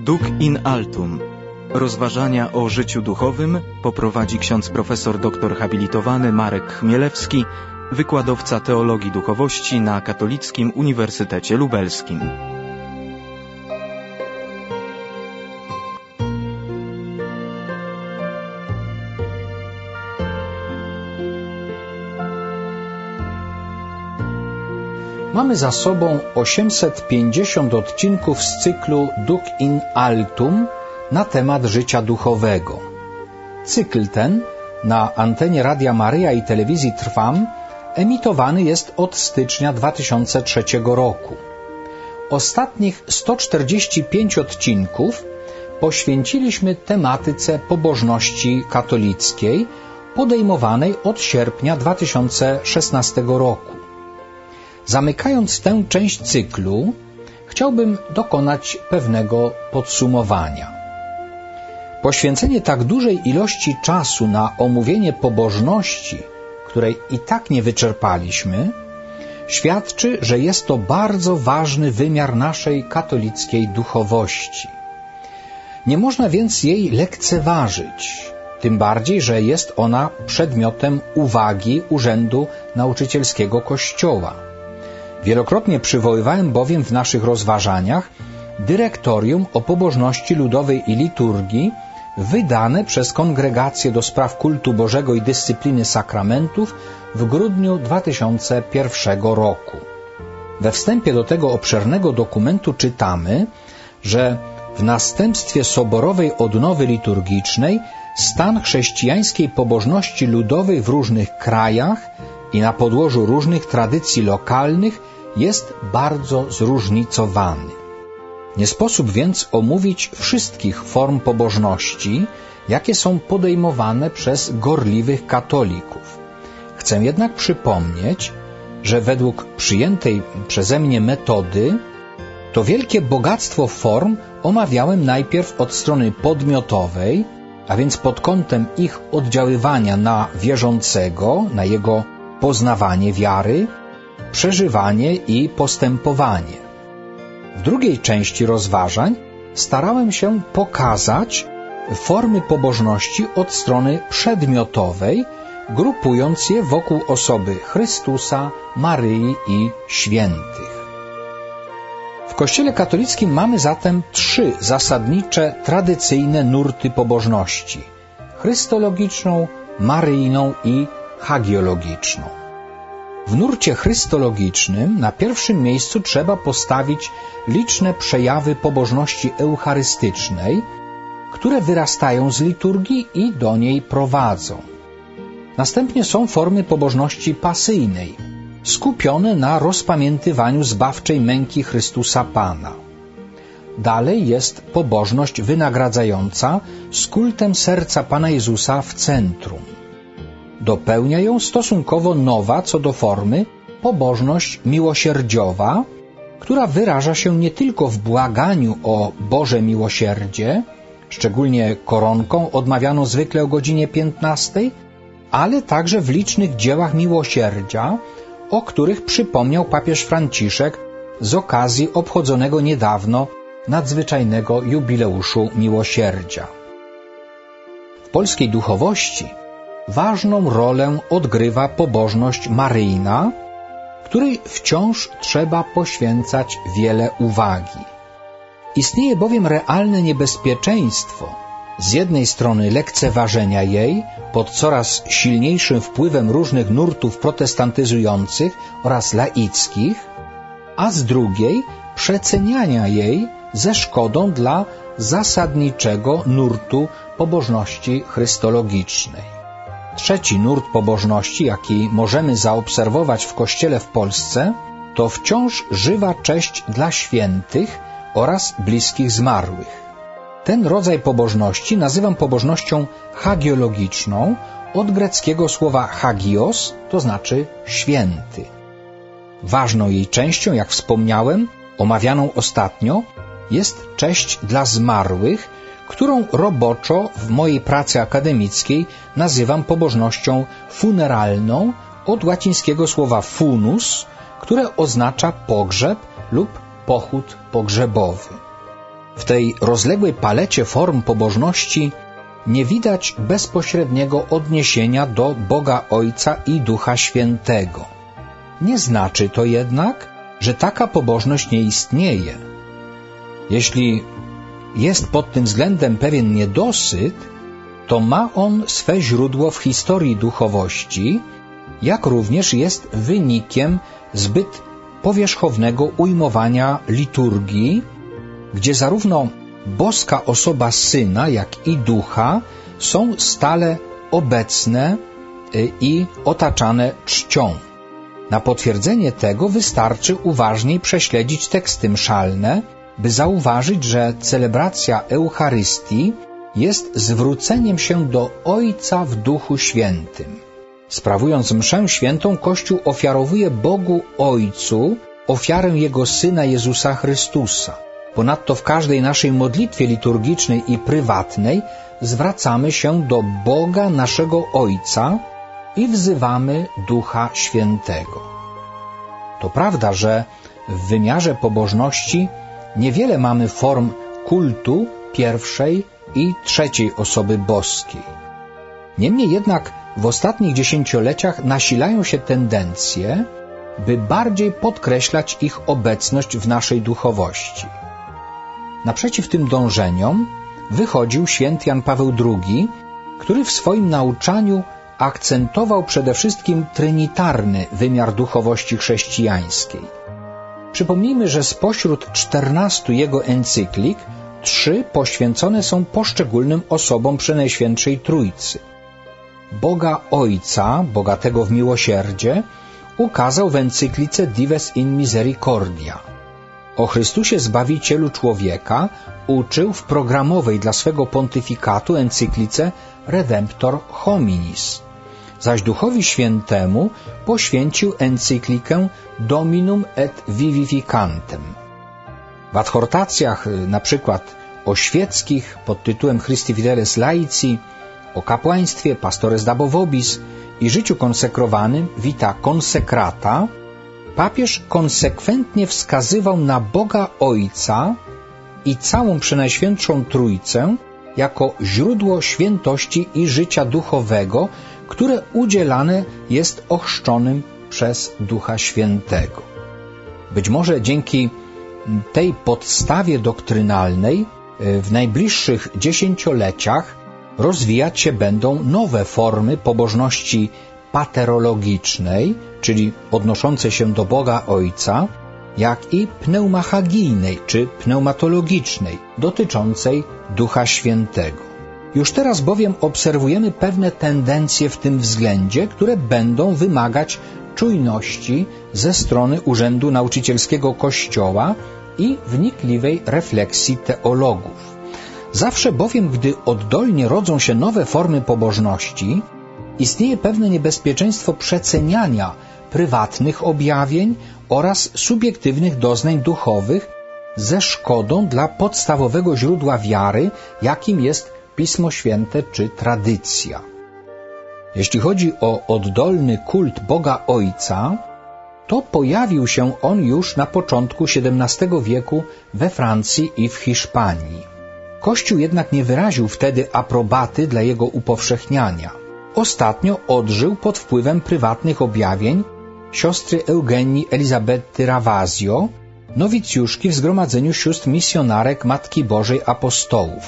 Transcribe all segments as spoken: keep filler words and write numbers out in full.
Duc in altum. Rozważania o życiu duchowym poprowadzi ksiądz profesor doktor habilitowany Marek Chmielewski, wykładowca teologii duchowości na Katolickim Uniwersytecie Lubelskim. Mamy za sobą osiemset pięćdziesiąt odcinków z cyklu Duc in altum na temat życia duchowego. Cykl ten na antenie Radia Maryja i telewizji Trwam emitowany jest od stycznia dwa tysiące trzeciego roku. Ostatnich sto czterdzieści pięć odcinków poświęciliśmy tematyce pobożności katolickiej podejmowanej od sierpnia dwa tysiące szesnastego roku. Zamykając tę część cyklu, chciałbym dokonać pewnego podsumowania. Poświęcenie tak dużej ilości czasu na omówienie pobożności, której i tak nie wyczerpaliśmy, świadczy, że jest to bardzo ważny wymiar naszej katolickiej duchowości. Nie można więc jej lekceważyć, tym bardziej, że jest ona przedmiotem uwagi Urzędu Nauczycielskiego Kościoła. Wielokrotnie przywoływałem bowiem w naszych rozważaniach dyrektorium o pobożności ludowej i liturgii wydane przez Kongregację do Spraw Kultu Bożego i Dyscypliny Sakramentów w grudniu dwa tysiące pierwszego roku. We wstępie do tego obszernego dokumentu czytamy, że w następstwie soborowej odnowy liturgicznej stan chrześcijańskiej pobożności ludowej w różnych krajach i na podłożu różnych tradycji lokalnych jest bardzo zróżnicowany. Nie sposób więc omówić wszystkich form pobożności, jakie są podejmowane przez gorliwych katolików. Chcę jednak przypomnieć, że według przyjętej przeze mnie metody to wielkie bogactwo form omawiałem najpierw od strony podmiotowej, a więc pod kątem ich oddziaływania na wierzącego, na jego poznawanie wiary, przeżywanie i postępowanie. W drugiej części rozważań starałem się pokazać formy pobożności od strony przedmiotowej, grupując je wokół osoby Chrystusa, Maryi i świętych. W Kościele katolickim mamy zatem trzy zasadnicze, tradycyjne nurty pobożności: chrystologiczną, maryjną i hagiologiczną. W nurcie chrystologicznym na pierwszym miejscu trzeba postawić liczne przejawy pobożności eucharystycznej, które wyrastają z liturgii i do niej prowadzą. Następnie są formy pobożności pasyjnej, skupione na rozpamiętywaniu zbawczej męki Chrystusa Pana. Dalej jest pobożność wynagradzająca z kultem serca Pana Jezusa w centrum. Dopełnia ją stosunkowo nowa co do formy pobożność miłosierdziowa, która wyraża się nie tylko w błaganiu o Boże miłosierdzie, szczególnie koronką odmawianą zwykle o godzinie piętnastej, ale także w licznych dziełach miłosierdzia, o których przypomniał papież Franciszek z okazji obchodzonego niedawno nadzwyczajnego jubileuszu miłosierdzia. W polskiej duchowości ważną rolę odgrywa pobożność maryjna, której wciąż trzeba poświęcać wiele uwagi. Istnieje bowiem realne niebezpieczeństwo z jednej strony lekceważenia jej pod coraz silniejszym wpływem różnych nurtów protestantyzujących oraz laickich, a z drugiej przeceniania jej ze szkodą dla zasadniczego nurtu pobożności chrystologicznej. Trzeci nurt pobożności, jaki możemy zaobserwować w Kościele w Polsce, to wciąż żywa cześć dla świętych oraz bliskich zmarłych. Ten rodzaj pobożności nazywam pobożnością hagiologiczną od greckiego słowa hagios, to znaczy święty. Ważną jej częścią, jak wspomniałem, omawianą ostatnio, jest cześć dla zmarłych, którą roboczo w mojej pracy akademickiej nazywam pobożnością funeralną od łacińskiego słowa funus, które oznacza pogrzeb lub pochód pogrzebowy. W tej rozległej palecie form pobożności nie widać bezpośredniego odniesienia do Boga Ojca i Ducha Świętego. Nie znaczy to jednak, że taka pobożność nie istnieje. Jeśli jest pod tym względem pewien niedosyt, to ma on swe źródło w historii duchowości, jak również jest wynikiem zbyt powierzchownego ujmowania liturgii, gdzie zarówno boska osoba Syna, jak i Ducha są stale obecne i otaczane czcią. Na potwierdzenie tego wystarczy uważniej prześledzić teksty mszalne, by zauważyć, że celebracja Eucharystii jest zwróceniem się do Ojca w Duchu Świętym. Sprawując mszę świętą, Kościół ofiarowuje Bogu Ojcu ofiarę Jego Syna Jezusa Chrystusa. Ponadto w każdej naszej modlitwie liturgicznej i prywatnej zwracamy się do Boga naszego Ojca i wzywamy Ducha Świętego. To prawda, że w wymiarze pobożności niewiele mamy form kultu pierwszej i trzeciej osoby boskiej. Niemniej jednak w ostatnich dziesięcioleciach nasilają się tendencje, by bardziej podkreślać ich obecność w naszej duchowości. Naprzeciw tym dążeniom wychodził święty Jan Paweł drugi, który w swoim nauczaniu akcentował przede wszystkim trinitarny wymiar duchowości chrześcijańskiej. Przypomnijmy, że spośród czternastu jego encyklik trzy poświęcone są poszczególnym osobom Przenajświętszej Trójcy. Boga Ojca, bogatego w miłosierdzie, ukazał w encyklice Dives in Misericordia. O Chrystusie Zbawicielu człowieka uczył w programowej dla swego pontyfikatu encyklice Redemptor Hominis, zaś Duchowi Świętemu poświęcił encyklikę Dominum et Vivificantem. W adhortacjach na przykład o świeckich pod tytułem Christi Fideles Laici, o kapłaństwie Pastores Dabo Vobis i życiu konsekrowanym Vita Consecrata papież konsekwentnie wskazywał na Boga Ojca i całą Przenajświętszą Trójcę jako źródło świętości i życia duchowego, które udzielane jest ochrzczonym przez Ducha Świętego. Być może dzięki tej podstawie doktrynalnej w najbliższych dziesięcioleciach rozwijać się będą nowe formy pobożności paterologicznej, czyli odnoszącej się do Boga Ojca, jak i pneumachagijnej czy pneumatologicznej, dotyczącej Ducha Świętego. Już teraz bowiem obserwujemy pewne tendencje w tym względzie, które będą wymagać czujności ze strony Urzędu Nauczycielskiego Kościoła i wnikliwej refleksji teologów. Zawsze bowiem, gdy oddolnie rodzą się nowe formy pobożności, istnieje pewne niebezpieczeństwo przeceniania prywatnych objawień oraz subiektywnych doznań duchowych ze szkodą dla podstawowego źródła wiary, jakim jest Pismo Święte czy tradycja. Jeśli chodzi o oddolny kult Boga Ojca, to pojawił się on już na początku siedemnastego wieku we Francji i w Hiszpanii. Kościół jednak nie wyraził wtedy aprobaty dla jego upowszechniania. Ostatnio odżył pod wpływem prywatnych objawień siostry Eugenii Elizabety Ravasio, nowicjuszki w Zgromadzeniu Sióstr Misjonarek Matki Bożej Apostołów.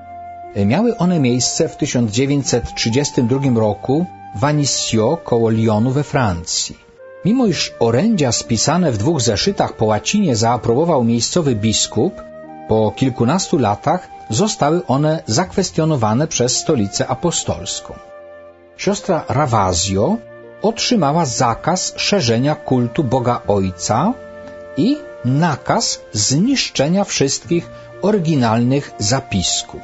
Miały one miejsce w tysiąc dziewięćset trzydziestym drugim roku w Annecy koło Lyonu we Francji. Mimo iż orędzia spisane w dwóch zeszytach po łacinie zaaprobował miejscowy biskup, po kilkunastu latach zostały one zakwestionowane przez Stolicę Apostolską. Siostra Ravasio otrzymała zakaz szerzenia kultu Boga Ojca i nakaz zniszczenia wszystkich oryginalnych zapisków.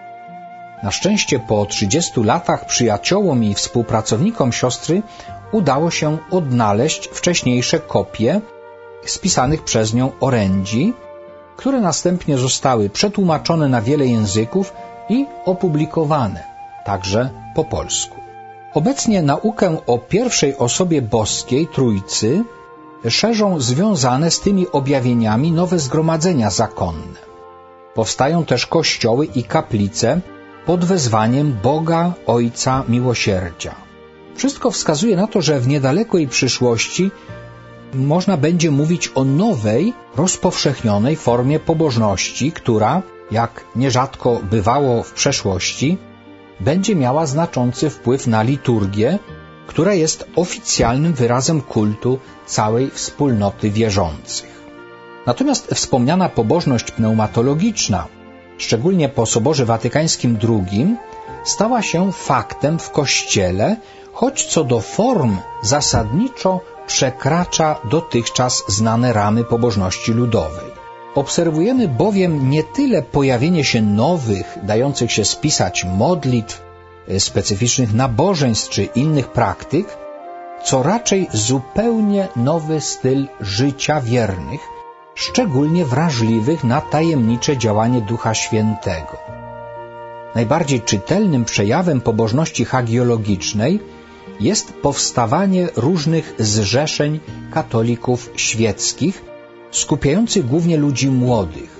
Na szczęście po trzydziestu latach przyjaciołom i współpracownikom siostry udało się odnaleźć wcześniejsze kopie spisanych przez nią orędzi, które następnie zostały przetłumaczone na wiele języków i opublikowane, także po polsku. Obecnie naukę o pierwszej osobie boskiej, Trójcy, szerzą związane z tymi objawieniami nowe zgromadzenia zakonne. Powstają też kościoły i kaplice pod wezwaniem Boga Ojca Miłosierdzia. Wszystko wskazuje na to, że w niedalekiej przyszłości można będzie mówić o nowej, rozpowszechnionej formie pobożności, która, jak nierzadko bywało w przeszłości, będzie miała znaczący wpływ na liturgię, która jest oficjalnym wyrazem kultu całej wspólnoty wierzących. Natomiast wspomniana pobożność pneumatologiczna, szczególnie po Soborze Watykańskim drugim, stała się faktem w Kościele, choć co do form zasadniczo przekracza dotychczas znane ramy pobożności ludowej. Obserwujemy bowiem nie tyle pojawienie się nowych, dających się spisać modlitw, specyficznych nabożeństw czy innych praktyk, co raczej zupełnie nowy styl życia wiernych, szczególnie wrażliwych na tajemnicze działanie Ducha Świętego. Najbardziej czytelnym przejawem pobożności hagiologicznej jest powstawanie różnych zrzeszeń katolików świeckich, skupiających głównie ludzi młodych.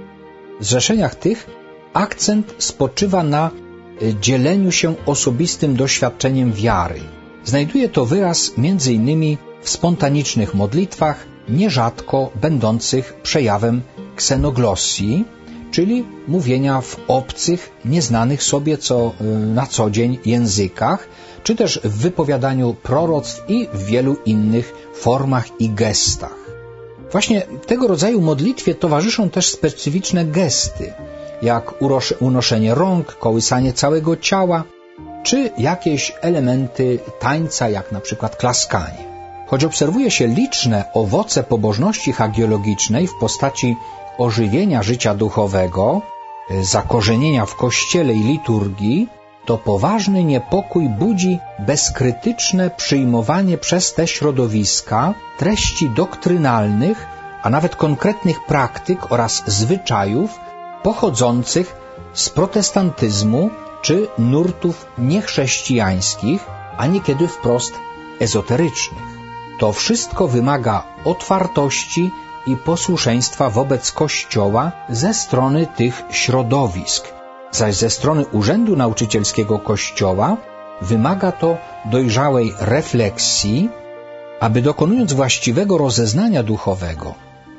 W zrzeszeniach tych akcent spoczywa na dzieleniu się osobistym doświadczeniem wiary. Znajduje to wyraz między innymi w spontanicznych modlitwach, nierzadko będących przejawem ksenoglosji, czyli mówienia w obcych, nieznanych sobie co na co dzień językach, czy też w wypowiadaniu proroctw i w wielu innych formach i gestach. Właśnie tego rodzaju modlitwie towarzyszą też specyficzne gesty, jak unoszenie rąk, kołysanie całego ciała, czy jakieś elementy tańca, jak na przykład klaskanie. Choć obserwuje się liczne owoce pobożności hagiologicznej w postaci ożywienia życia duchowego, zakorzenienia w Kościele i liturgii, to poważny niepokój budzi bezkrytyczne przyjmowanie przez te środowiska treści doktrynalnych, a nawet konkretnych praktyk oraz zwyczajów pochodzących z protestantyzmu czy nurtów niechrześcijańskich, a niekiedy wprost ezoterycznych. To wszystko wymaga otwartości i posłuszeństwa wobec Kościoła ze strony tych środowisk, zaś ze strony Urzędu Nauczycielskiego Kościoła wymaga to dojrzałej refleksji, aby dokonując właściwego rozeznania duchowego,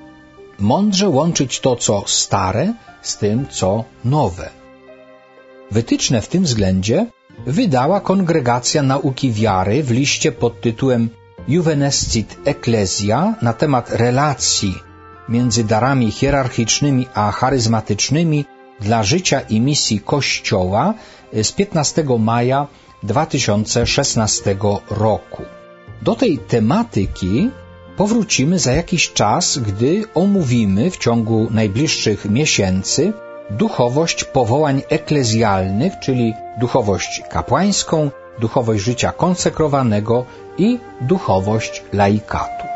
mądrze łączyć to, co stare, z tym, co nowe. Wytyczne w tym względzie wydała Kongregacja Nauki Wiary w liście pod tytułem Juvenescit Ecclesia na temat relacji między darami hierarchicznymi a charyzmatycznymi dla życia i misji Kościoła z piętnastego maja dwa tysiące szesnastego roku. Do tej tematyki powrócimy za jakiś czas, gdy omówimy w ciągu najbliższych miesięcy duchowość powołań eklezjalnych, czyli duchowość kapłańską, duchowość życia konsekrowanego i duchowość laikatu.